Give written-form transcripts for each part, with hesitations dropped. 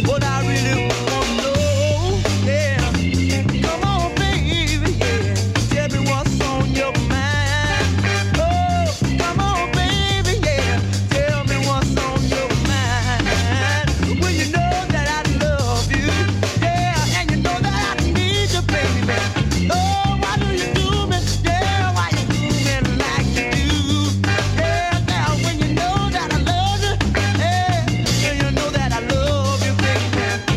What I really want to know, yeah. Come on, baby, yeah. Tell me what's on your mind. Oh, come on, baby, yeah. Tell me what's on your mind. Well, you know that I love you, yeah, and you know that I need you, baby. Oh, why do you do me? Yeah, why you do me like you do? Yeah, now when you know that I love you, yeah, and you know that I love you, baby.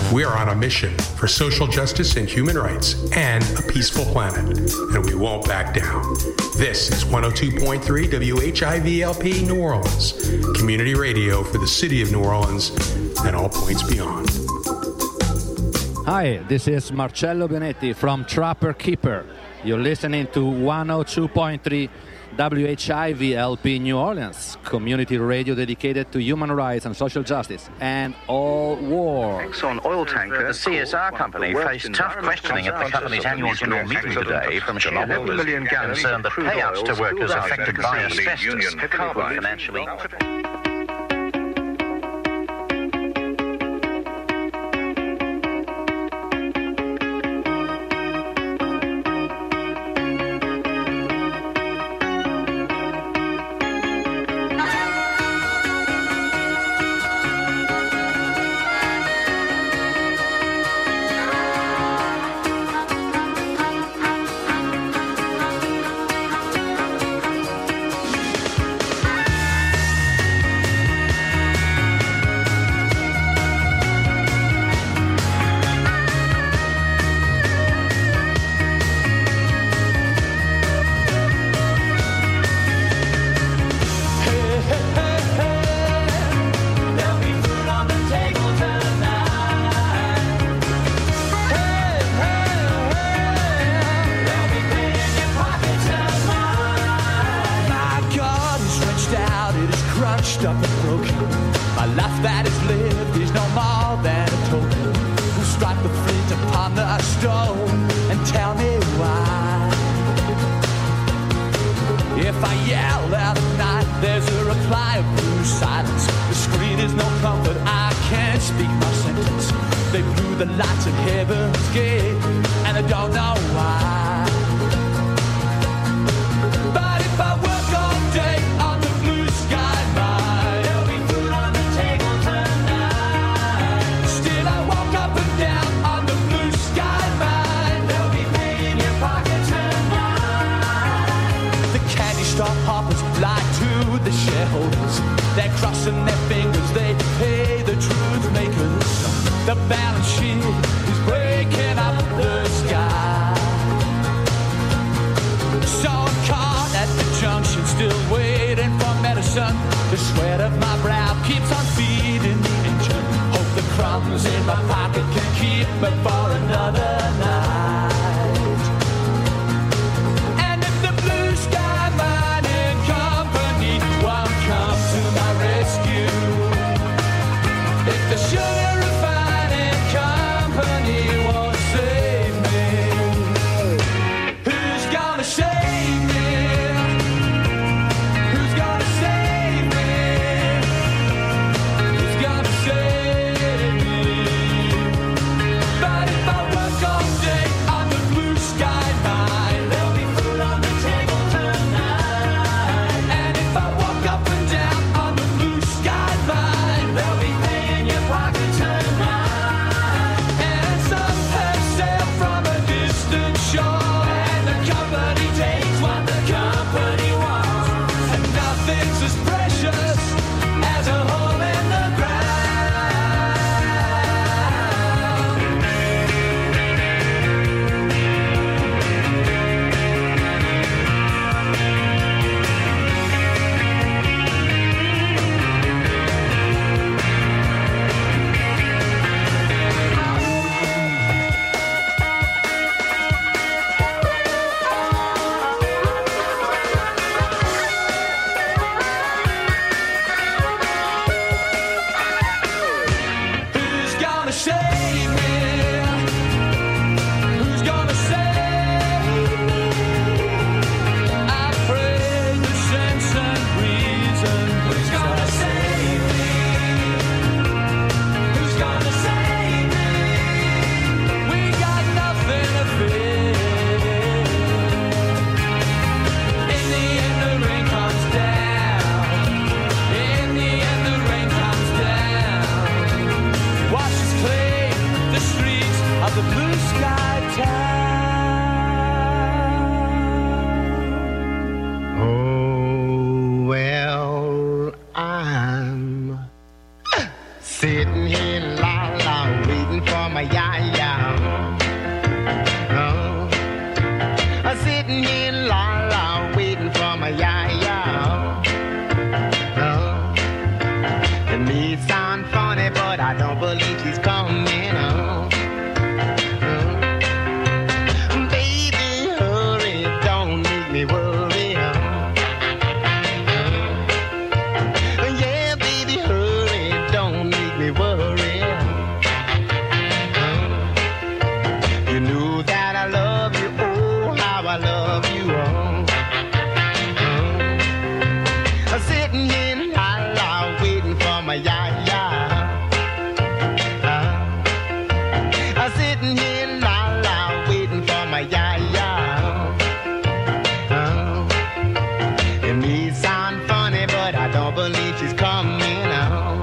We are on a mission for social justice and human rights and a peaceful planet, and we won't back down. This is 102.3 WHIVLP New Orleans, community radio for the city of New Orleans and all points beyond. Hi, this is Marcello Benetti from Trapper Keeper. You're listening to 102.3 WHIVLP New Orleans, community radio dedicated to human rights and social justice and all war. Exxon oil tanker, the CSR company, faced tough questioning at the company's annual general meeting today from shareholders concerned that payouts to workers affected by asbestos can't be financially. But if I work believe she's coming home. Baby, hurry, don't make me worry. Yeah, baby, hurry, don't make me worry. You knew that I love you, oh, how I love you. Sitting here in la la, waiting for my ya-ya. Sitting here in la la, waiting for my ya-ya. It may sound funny, but I don't believe she's coming home.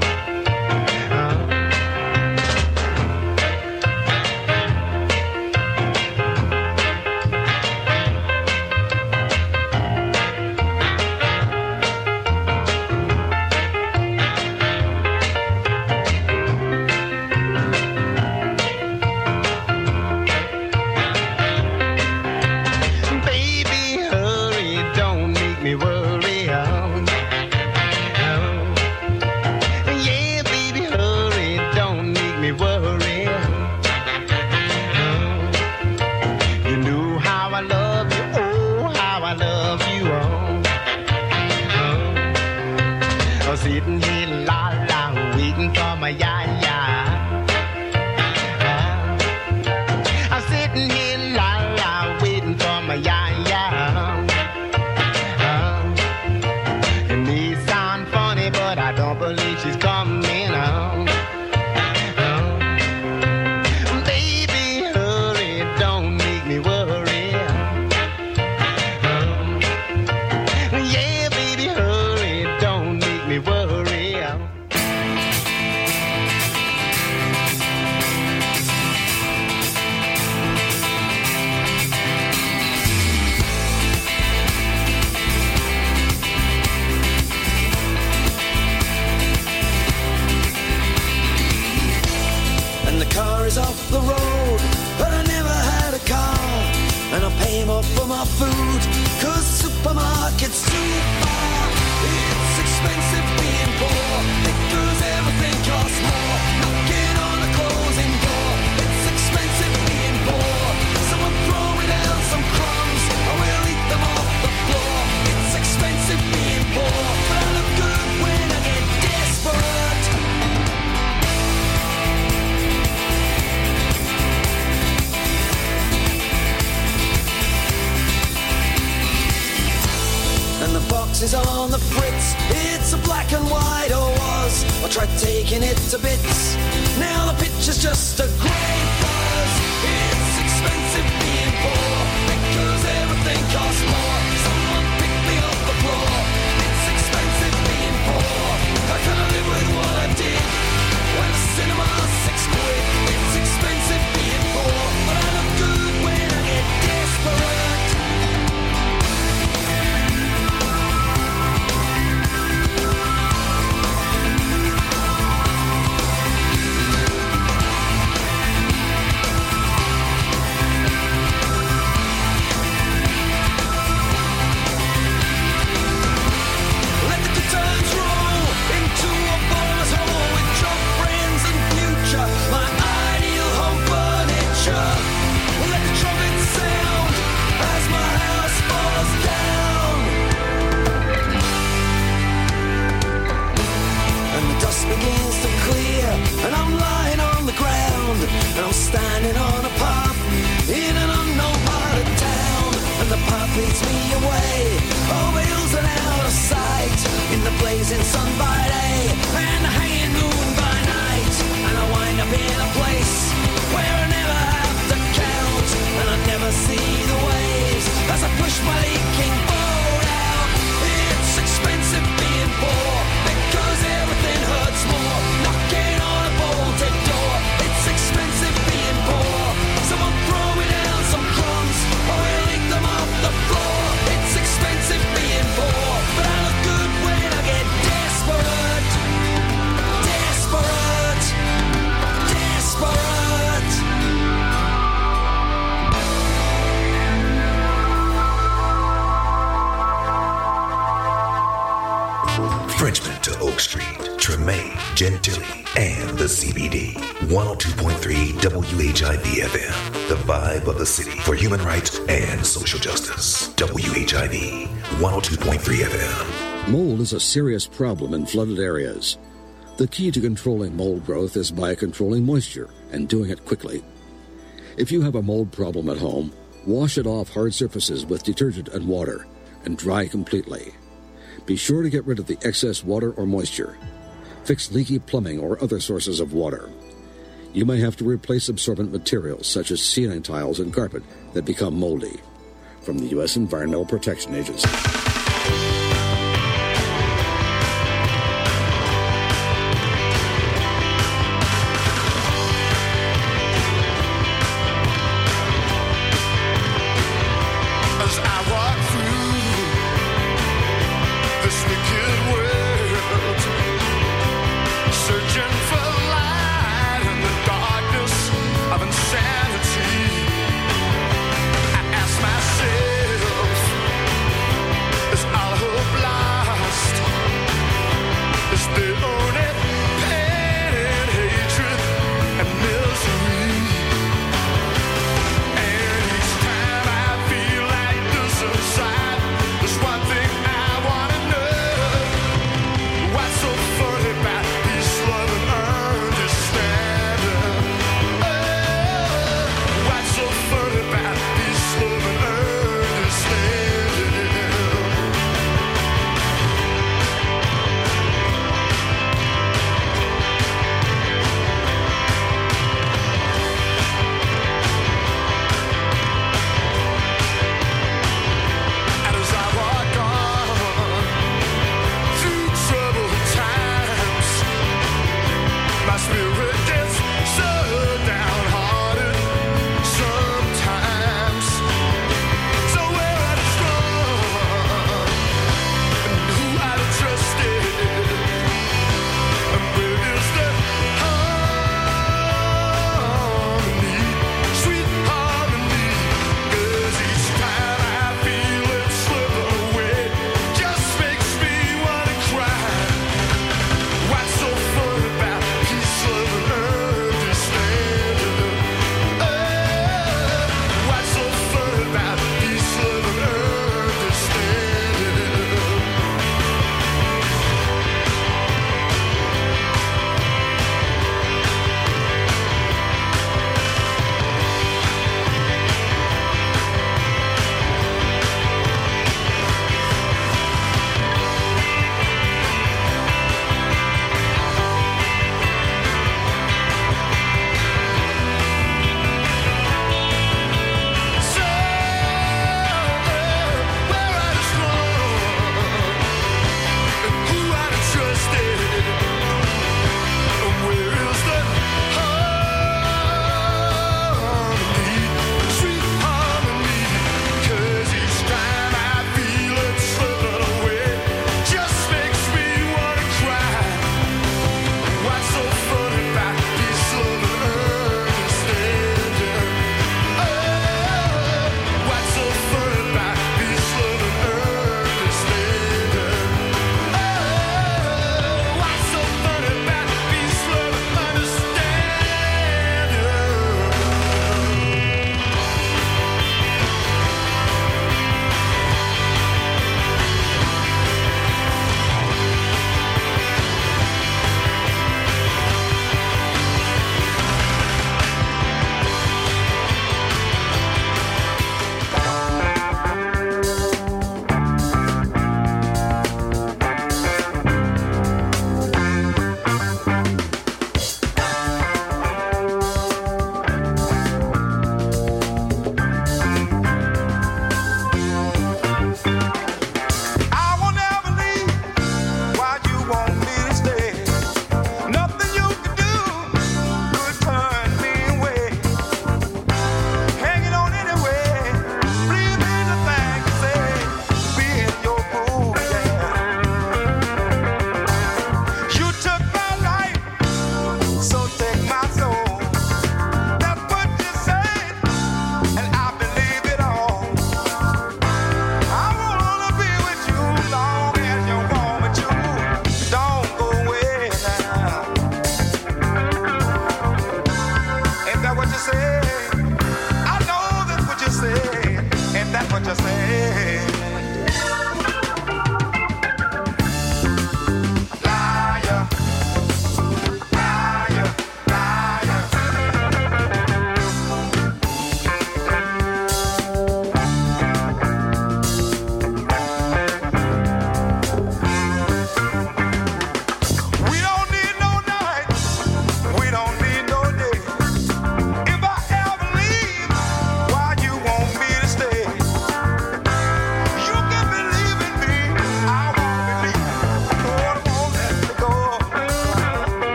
Sitting here la la, waiting for my ya-ya. I'm sitting here la la, waiting for my ya-ya. It may sound funny, but I don't believe she's coming home. Baby, hurry, don't make me worry. Yeah, baby, hurry, don't make me worry. And the car is off the road, but I never had a car. And I pay more for my food, 'cause supermarket's too far. It's expensive being poor, because everything costs more. Knocking on a closing door, it's expensive being poor. Someone throw me down some crumbs, I will eat them off the floor. It's expensive being poor, but I look good when I get desperate. And the box is on the fritz, it's a black and white, or was. I tried taking it to bits, now the picture's just a grey buzz. It's expensive being poor, because everything costs more. Someone pick me off the floor. It's expensive being poor, I can't live with what I did. When the cinema's £6, it's expensive being poor, but I look good when I get desperate. Begins to clear, and I'm lying on the ground, and I'm standing on a path in an unknown part of town, and the path leads me away over hills and out of sight, in the blazing sun by day and the hanging moon by night, and I wind up in a place where I never have to count, and I never see the waves as I push my leaking boat out. It's expensive being poor, because everything hurts more. Knocking on a bolted door, it's expensive being poor. Someone throw me down some crumbs, or I'll eat them off the floor. It's expensive being poor, but I look good when I get desperate. Desperate. Desperate. Frenchman to Oak Street, Treme Gentili. and the CBD. 102.3 WHIV-FM, the vibe of the city for human rights and social justice. WHIV, 102.3 FM. Mold is a serious problem in flooded areas. The key to controlling mold growth is by controlling moisture and doing it quickly. If you have a mold problem at home, wash it off hard surfaces with detergent and water and dry completely. Be sure to get rid of the excess water or moisture. Fix leaky plumbing or other sources of water. You may have to replace absorbent materials such as ceiling tiles and carpet that become moldy. From the U.S. Environmental Protection Agency. Insanity. I ask myself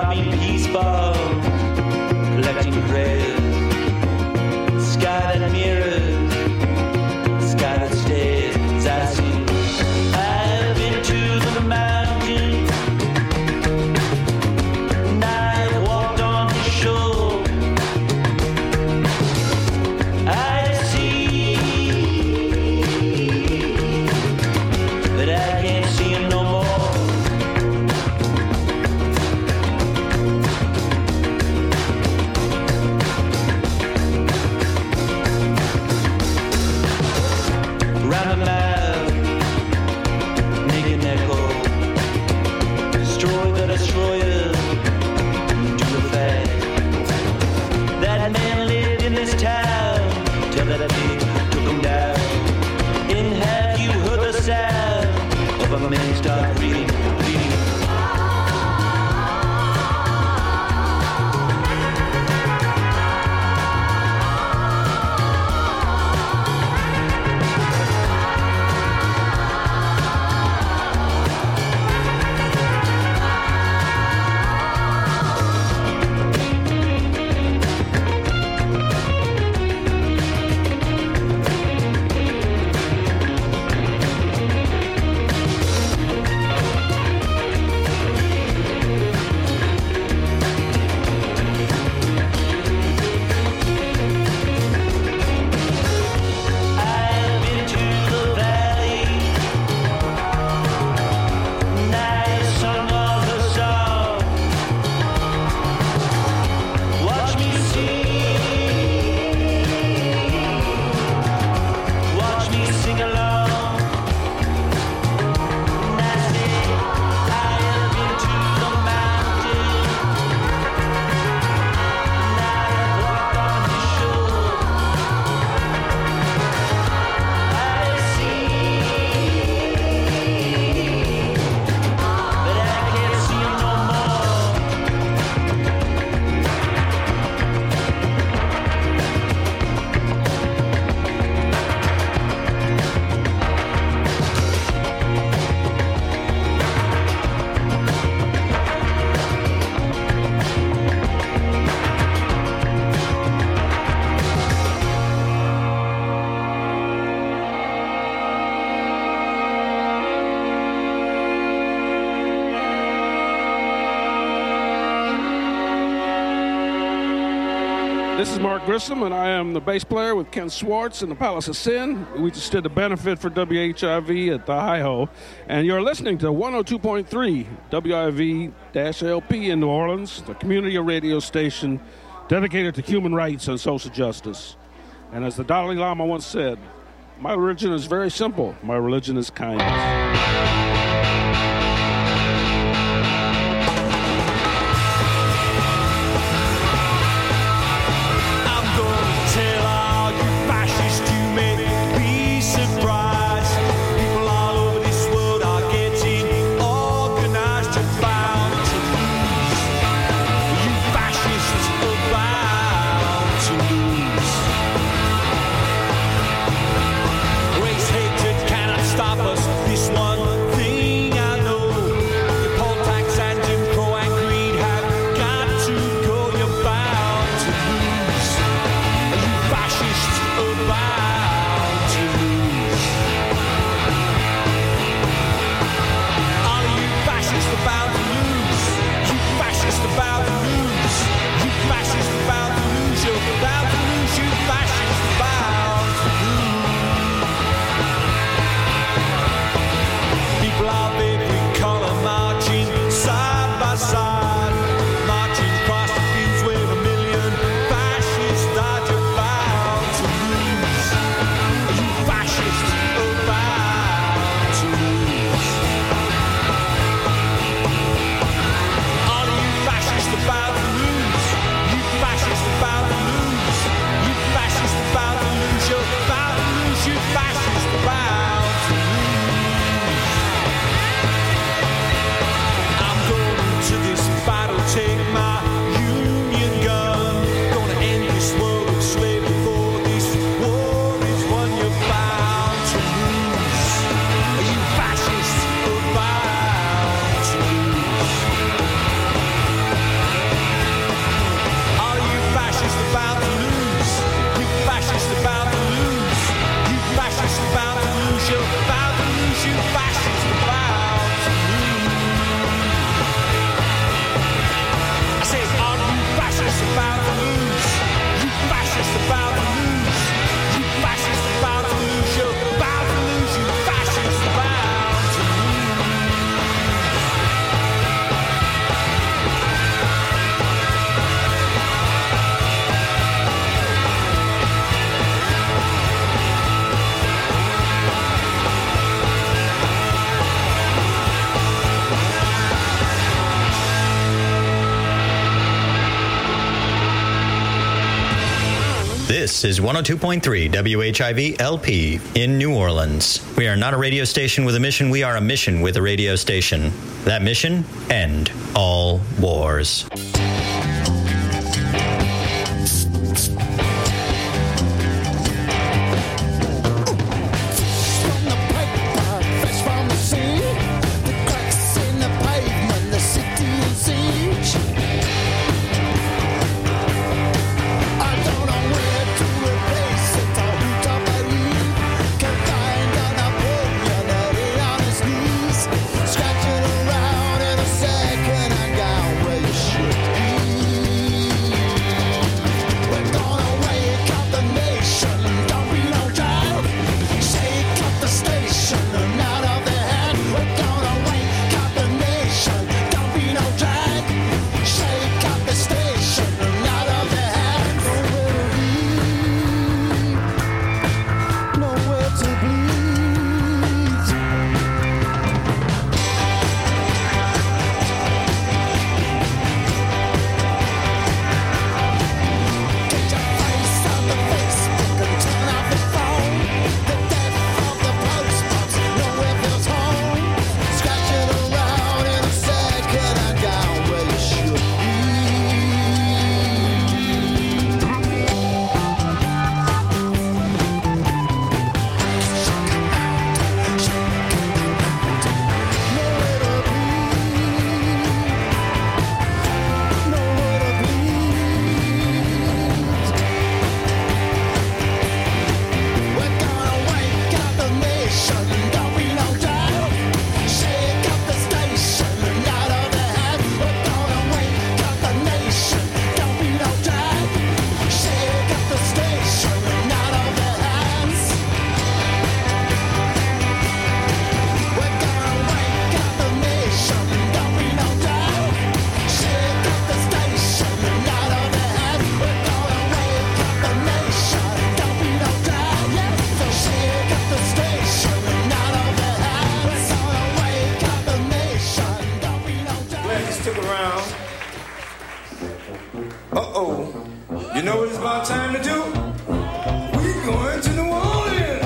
I've been peaceful, collecting prayers. Sky that mirrors, sky that stares as I sing. I've been to the mountain, and I've walked on the shore. I see, but I can't see him no more. Round the mile, making echo. Destroy the destroyers, do the fast. That man lived in this town till that pig took him down. And have you heard the sound of a man start breathing, bleeding? I've been to the valley, and I've sung all her song. Watch me sing along. And I say, I have been to the mountain, and I have walked on the shore. I see, but I can't see him no more. This is Mark Grissom, and I am the bass player with Ken Swartz in the Palace of Sin. We just did a benefit for WHIV at the Hi-Ho, and you're listening to 102.3 WIV-LP in New Orleans, the community radio station dedicated to human rights and social justice. And as the Dalai Lama once said, my religion is very simple. My religion is kindness. I'm gonna tell all you fascists you may be surprised. People all over this world are getting organized and bound to lose. You fascists are bound to lose. Race hatred cannot stop us. This one thing I know. Your poll tax and Jim Crow and greed have got to go. You're bound to lose. You fascists are bound to lose. All of you fascists are bound to lose. You fascists are bound to lose. You fascists are bound to lose. You're bound to lose. You fascists are bound to lose. People of every color marching side by side, marching across the fields where a million fascists died. You're bound to lose. You fascists are bound to lose. All of you fascists are bound to lose. You fascists are bound to lose. You fascists are bound to lose. You're bound to lose. You fascists are bound to lose. I'm going to this battle, take my union gun. Gonna end this world of slavery, for this war is one you're bound to lose. You fascists are bound to lose. This is 102.3 WHIV LP in New Orleans. We are not a radio station with a mission. We are a mission with a radio station. That mission? End all wars. You know what it's about time to do? We're going to New Orleans.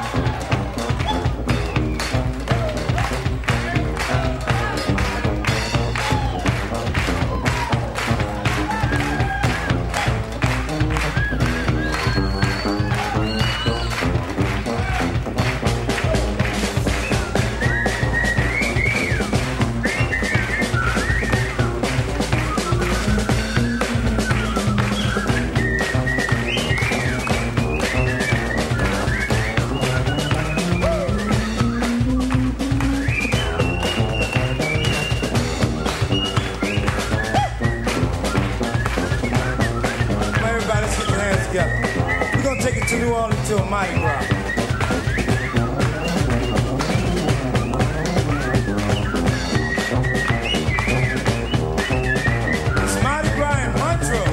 To New Orleans to a Mardi Gras. It's Mardi Gras in Montreux.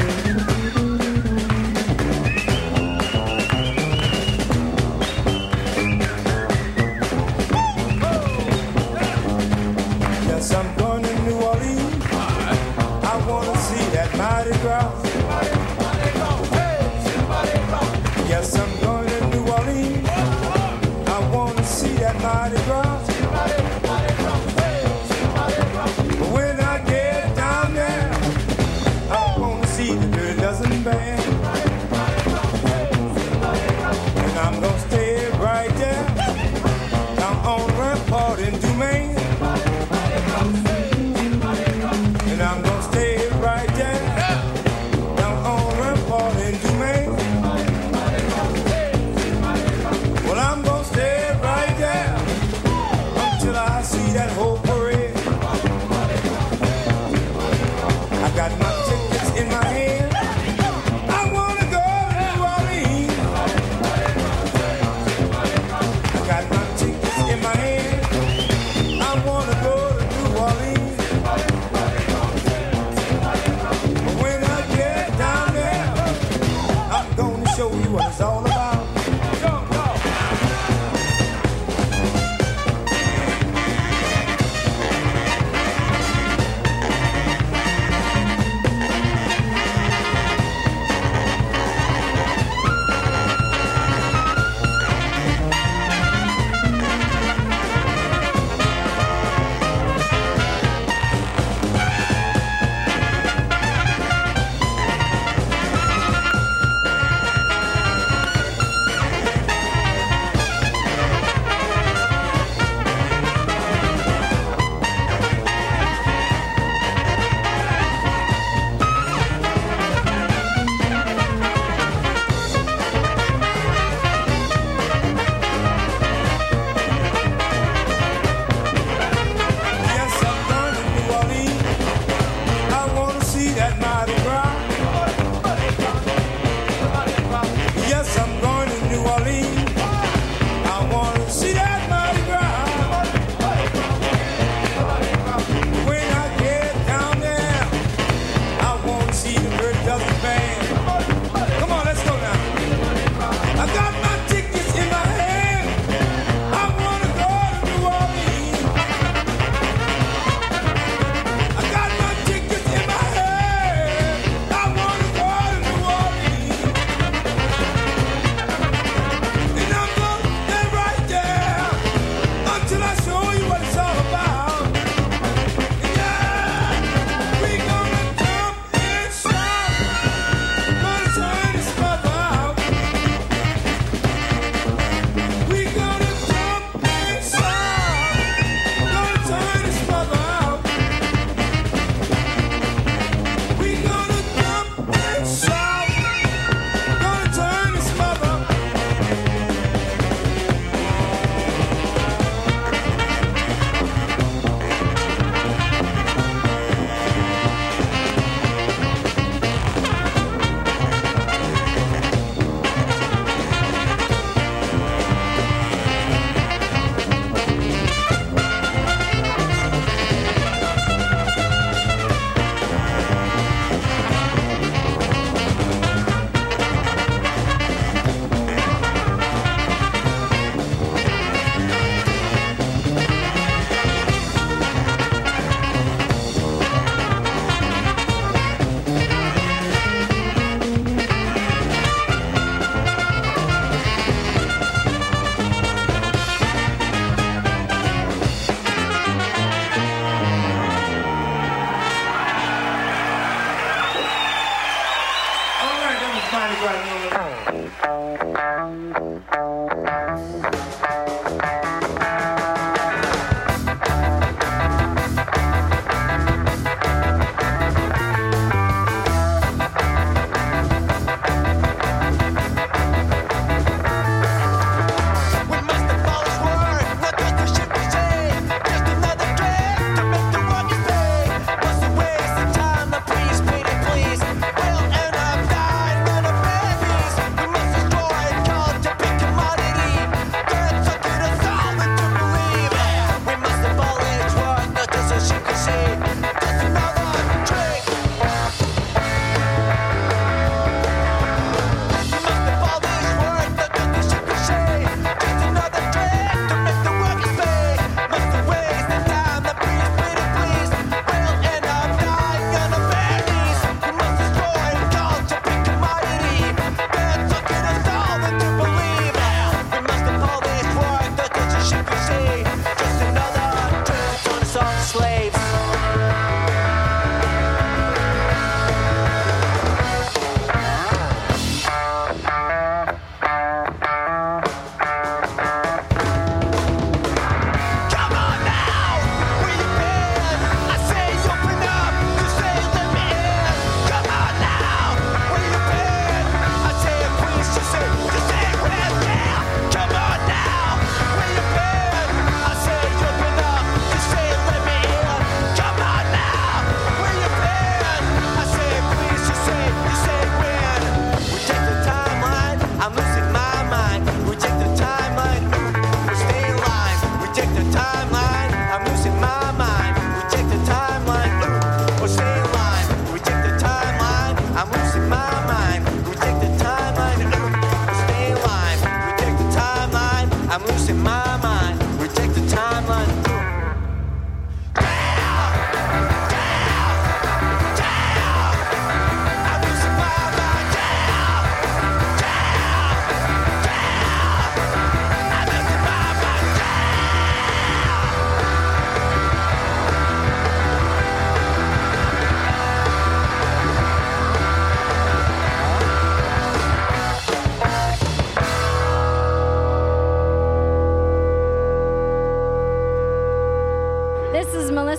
Yes, I'm going to New Orleans. I want to see that Mardi Gras. Yes, I'm going to New Orleans. I want to see that Mardi Gras. But when I get down there, I want to see the Dirty Dozen Band. And I'm going to stay right there, down on Rampart in Dumaine. And I'm going to stay right there, down on Rampart in Dumaine. Well, I'm gonna stay right there until I see that whole parade. I got my tickets in my hand. I wanna go to New Orleans. I got my tickets in my hand. I wanna go to New Orleans. But when I get down there, I'm gonna show you what it's all about.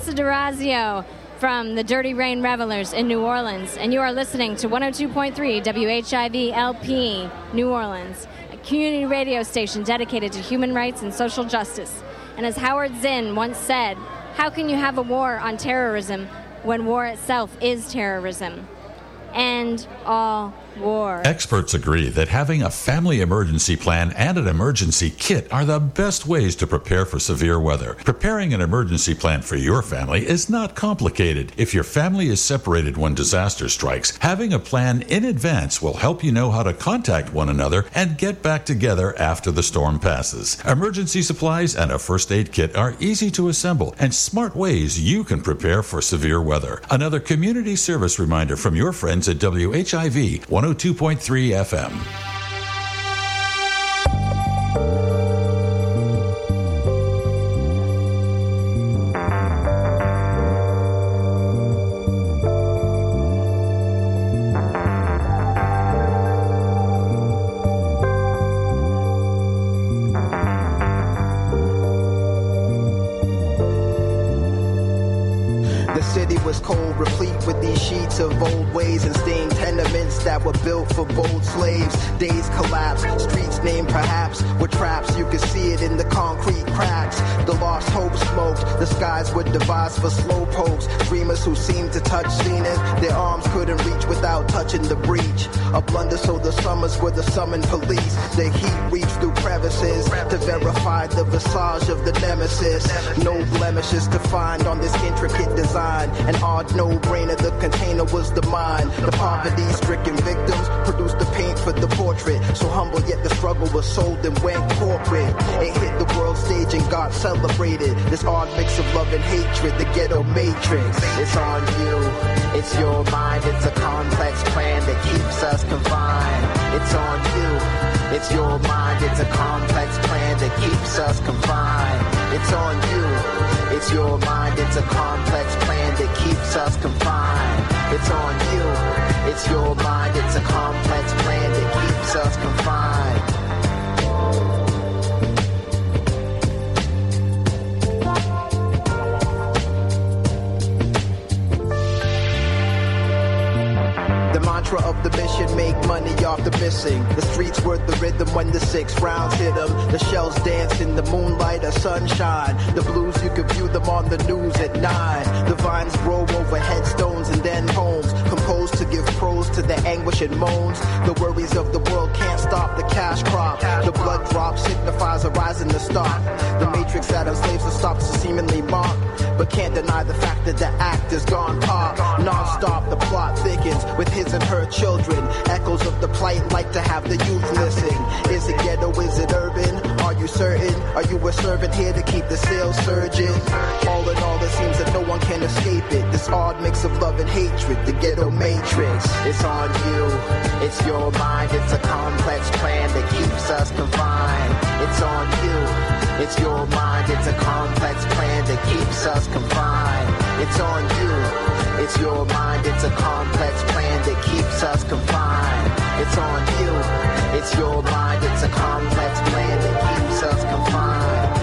Melissa DeRazio from the Dirty Rain Revelers in New Orleans, and you are listening to 102.3 WHIV LP New Orleans, a community radio station dedicated to human rights and social justice. And as Howard Zinn once said, how can you have a war on terrorism when war itself is terrorism? End all war. Experts agree that having a family emergency plan and an emergency kit are the best ways to prepare for severe weather. Preparing an emergency plan for your family is not complicated. If your family is separated when disaster strikes, having a plan in advance will help you know how to contact one another and get back together after the storm passes. Emergency supplies and a first aid kit are easy to assemble and smart ways you can prepare for severe weather. Another community service reminder from your friends at WHIV 102.3 FM. Cold, replete with these sheets of old ways and stained tenements that were built for bold slaves. Days collapse, streets named perhaps were traps. You could see it in the concrete cracks. The lost hope smoked, the skies were devised for slow pokes. Dreamers who seemed to touch zenith, their arms couldn't reach without touching the breach. A blunder, so the summers were the summoned police. The heat reached through crevices to verify the visage of the nemesis. No blemishes to find on this intricate design. An odd no-brainer, the container was the mine. The poverty-stricken victims produced the paint for the portrait. So humble, yet the struggle was sold and went corporate. It hit the world stage and got celebrated. This odd mix of love and hatred, the ghetto matrix. It's on you, it's your mind, it's a complex plan that keeps us confined. It's on you, it's your mind, it's a complex plan that keeps us confined. It's on you, it's your mind, it's a complex plan that keeps us confined. It's on you, it's your mind, it's a complex plan that keeps us confined. Of the mission, make money off the missing. The streets were the rhythm when the 6 rounds hit them. The shells danced in the moonlight or sunshine. The blues, you could view them on the news at 9. The vines grow over headstones and then homes, composed to give prose to the anguish and moans. The worries of the world can't stop the cash crop. The blood drop signifies a rise in the stock. The matrix that enslaves the stops to seemingly mock, but can't deny the fact that the act is gone pop. Non-stop, the plot thickens with his and her children. Echoes of the plight like to have the youth listen. Is it ghetto, is it urban? Are you certain? Are you a servant here to keep the sales surging? All in all, it seems that no one can escape it. This odd mix of love and hatred, the ghetto matrix. It's on you, it's your mind, it's a complex plan that keeps us confined. It's on you, it's your mind, it's a complex plan that keeps us confined. It's on you, it's your mind, it's a complex plan that keeps us confined. It's on you, it's your mind, it's a complex plan that keeps us confined.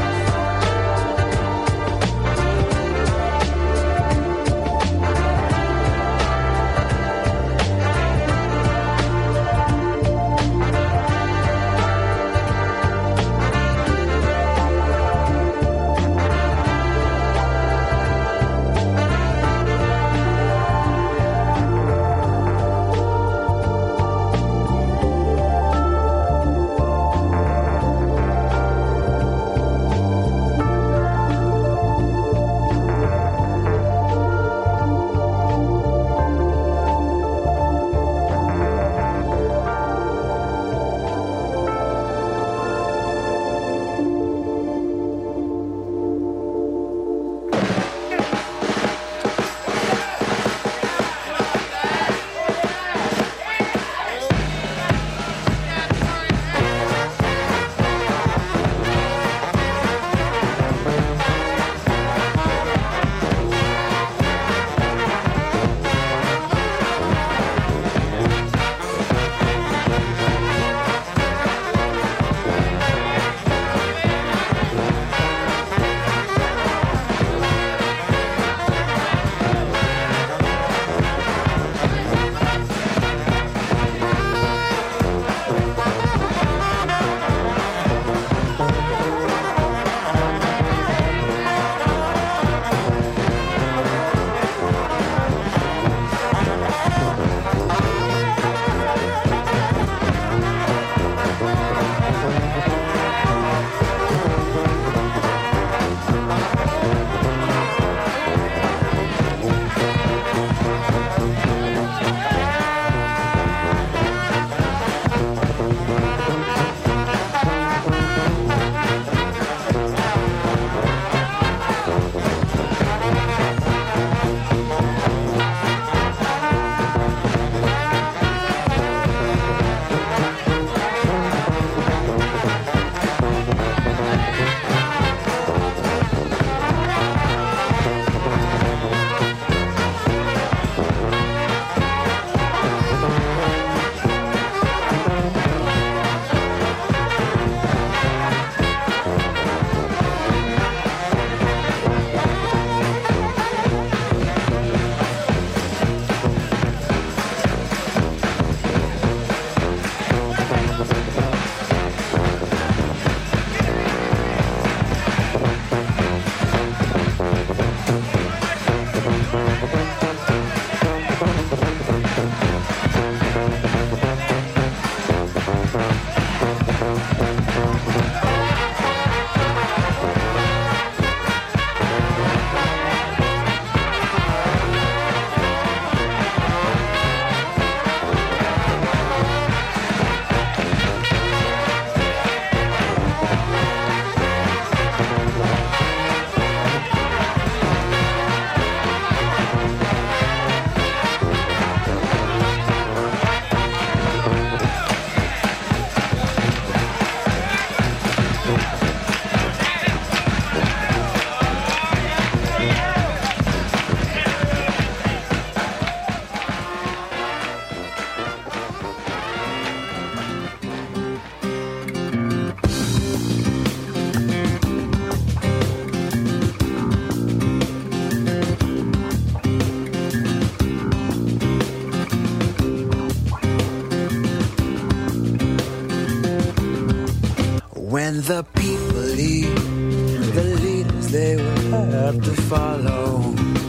the people lead, the leaders they will have to follow.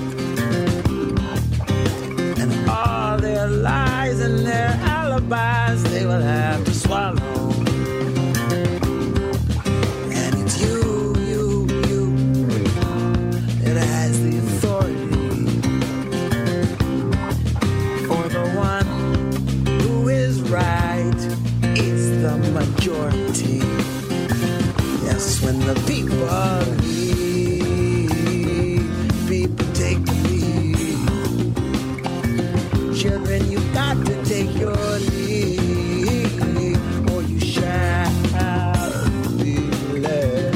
And all their lies and their alibis they will have to swallow. And it's you that has the authority for the one who is right is the majority. Yes, when the people lead, people take the lead. Children, you got to take your lead, or you shall be led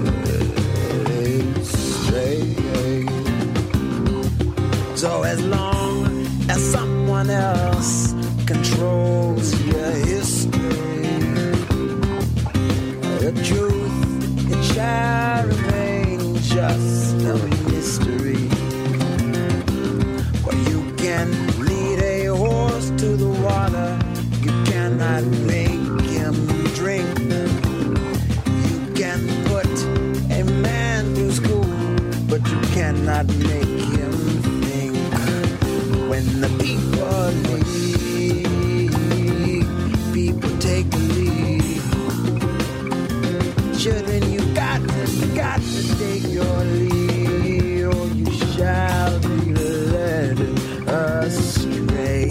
astray. So as long as someone else controls your history, the truth, it shall remain just a mystery. For you can lead a horse to the water, you cannot make him drink. You can put a man through school, but you cannot make him think. When the people lead, people take the lead. Children, you got to take your lead, or you shall be led astray.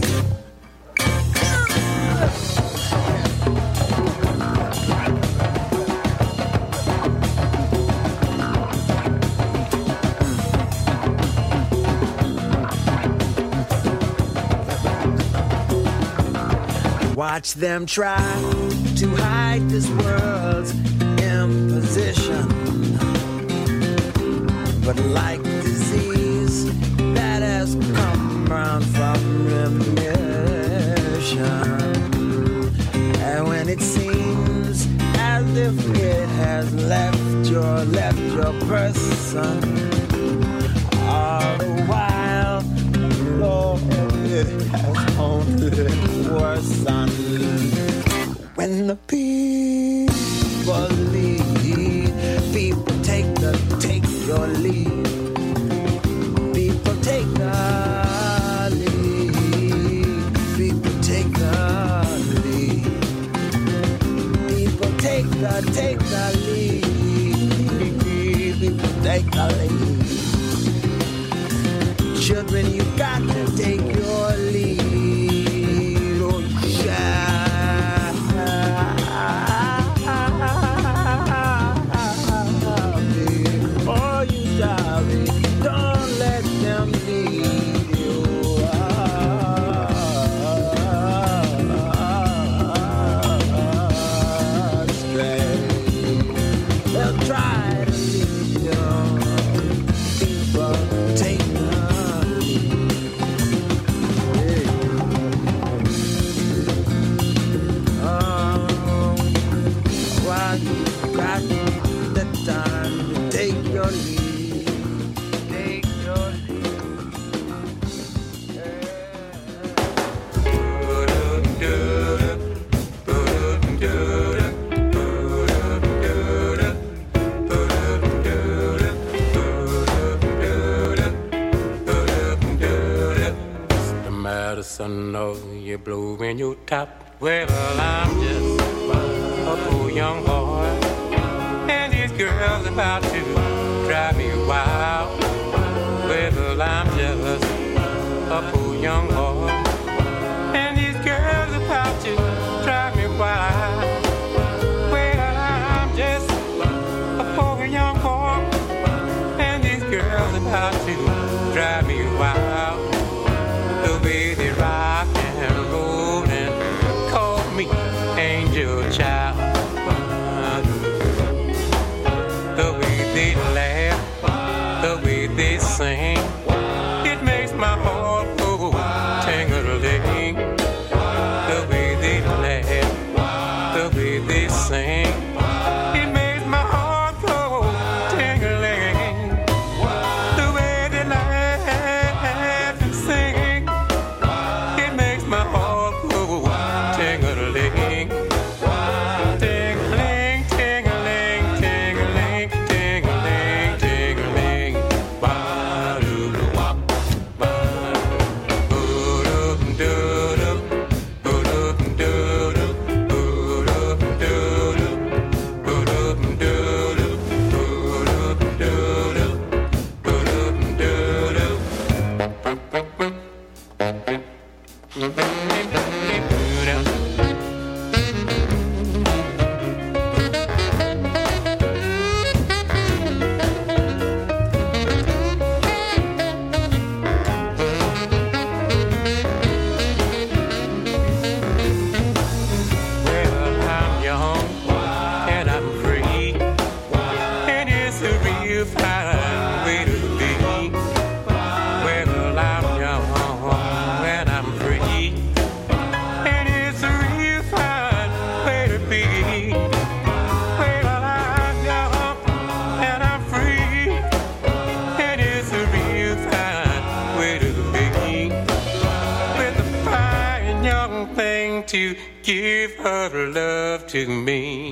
Watch them try to hide this world's imposition, but like disease that has come round from remission, and when it seems as if it has left your person, all the while, Lord, it has only worsened. When the people lead, people take your lead. People take the lead. People take the lead. People take the lead. People take the lead. Children, you got to take your lead, or you shall. Don't let them lead you astray. They'll try to lead you. People take the lead. Why you got the time to take your lead? Medicine know you blow when you top. Well, I'm just a poor young boy, and these girls about to drive me wild. Well, I'm just a poor young boy, and these girls about to drive me wild. Well, I'm just a poor young boy, and these girls about to drive me wild. The way they rock and roll and call me angel child. The way they laugh, the way To give her love to me.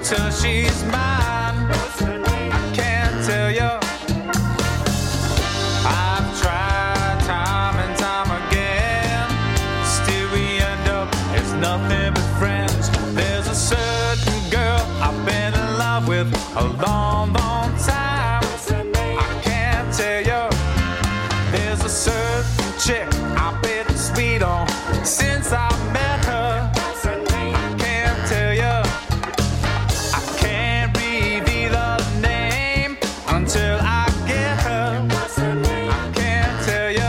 until she's mine. I can't tell you. I've tried time and time again. Still we end up as nothing but friends. There's a certain girl I've been in love with a long, long time. I can't tell you. There's a certain chick I've been sweet on since I met her. I can't tell you. I can't reveal her name until I get her. I can't tell you.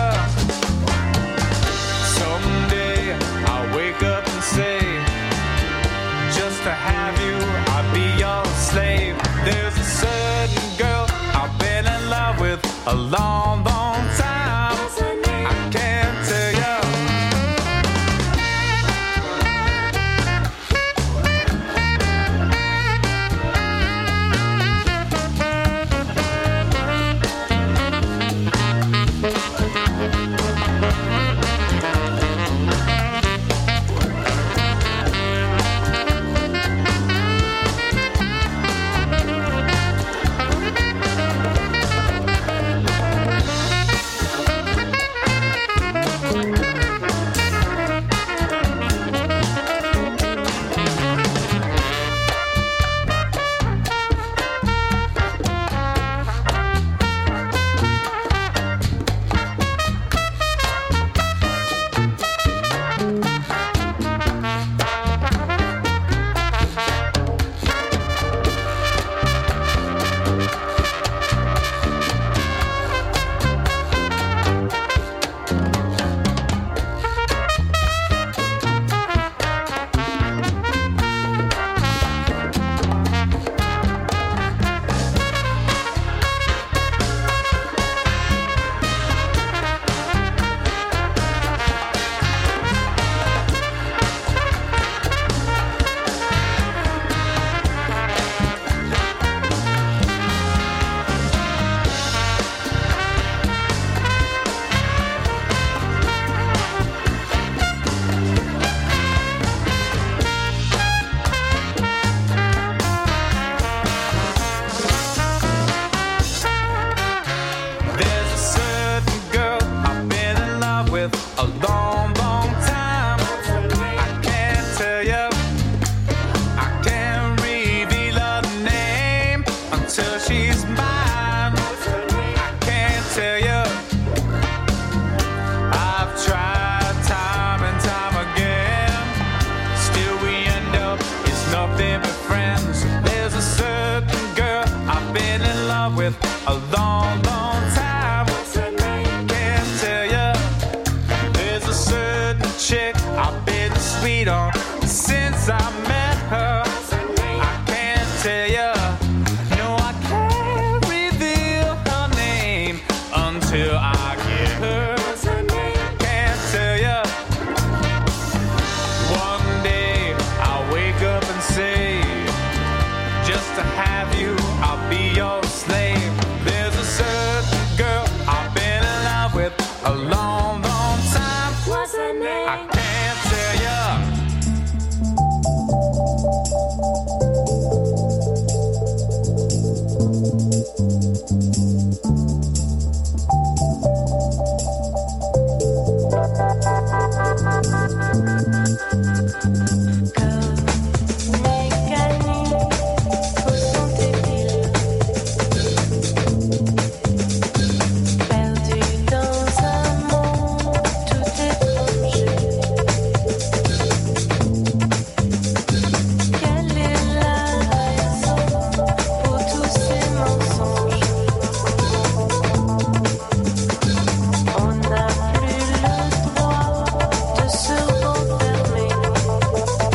Someday I'll wake up and say, just to have you, I'll be your slave. There's a certain girl I've been in love with a long, long time. I can't tell you. On n'a plus le droit de se renfermer.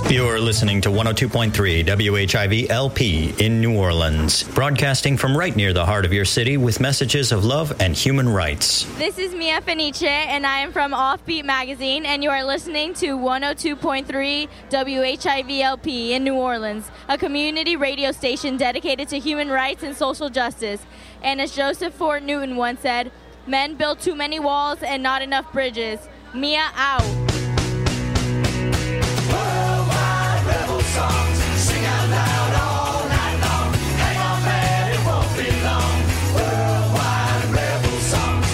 You're listening to 102.3 WHIV LP in New Orleans, broadcasting from right near the heart of your city with messages of love and human rights. This is Mia Fenice, and I am from Offbeat Magazine, and you are listening to 102.3 WHIV LP in New Orleans, a community radio station dedicated to human rights and social justice. And as Joseph Fort Newton once said, men build too many walls and not enough bridges. Mia out. Worldwide rebel songs, sing out loud all night long. Hang on, man, it won't be long. Worldwide rebel songs,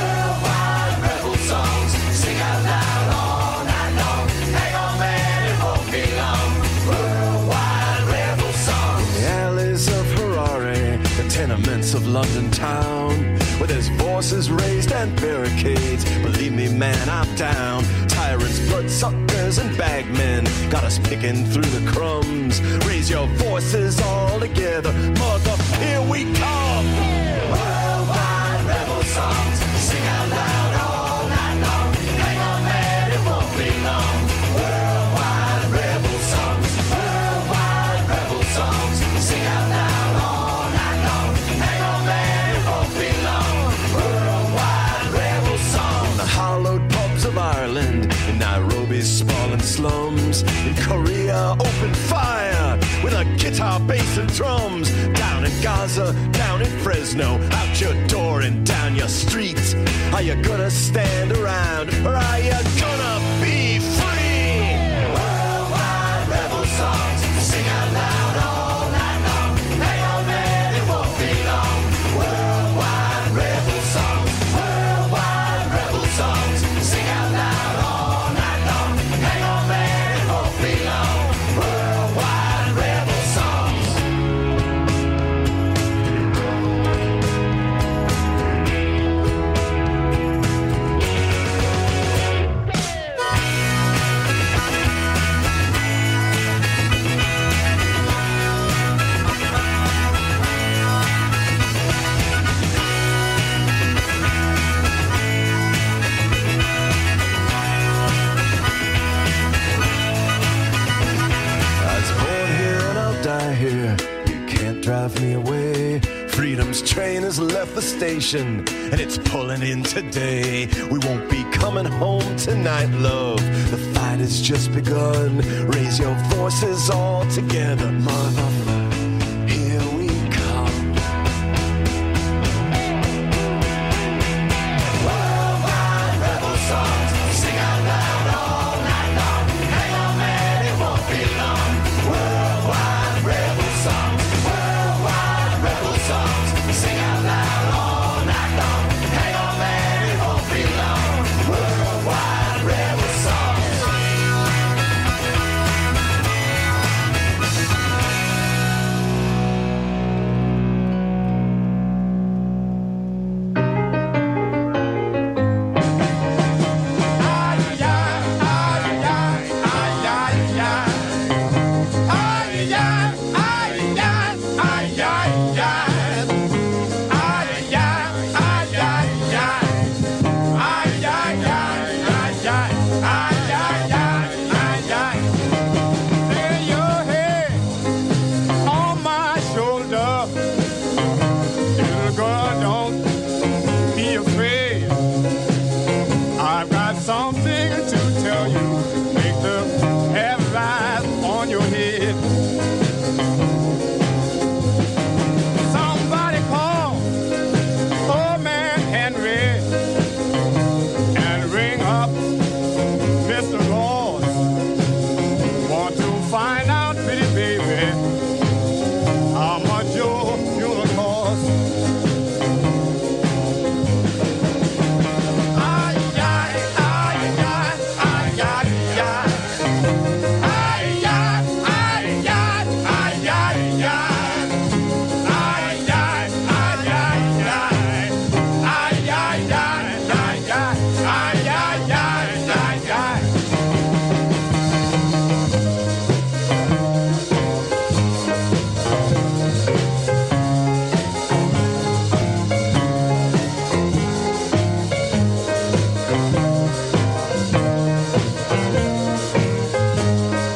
sing out loud all night long. Hang on, man, it won't be long. Worldwide rebel songs. In the alleys of Harare, the tenements of London town, where there's voices raised and barricades. Believe me, man, I'm down. Tyrants, bloodsuckers, and bagmen got us picking through the crumbs. Raise your voices all together, mother, here we come. Worldwide rebel songs, sing out loud all night long. Hang on, man, it won't be long. Worldwide rebel songs, sing out loud all night long. Hang on, man, it won't be long. Worldwide rebel songs. In the hallowed pubs of Ireland, in Nairobi's sprawling slums, in Korea, open fire with a guitar, bass, and drums. Down in Gaza, down in Fresno, out your door and down your street. Are you gonna stand around, or are you gonna be free? Worldwide rebel songs, sing out loud all night long. Hang on, man, it won't be long. Worldwide rebel songs, sing out loud all night long. Hang on, man, it won't be long. Worldwide rebel songs. Here, you can't drive me away. Freedom's train has left the station and it's pulling in today. We won't be coming home tonight, love. The fight has just begun. Raise your voices all together, motherfucker.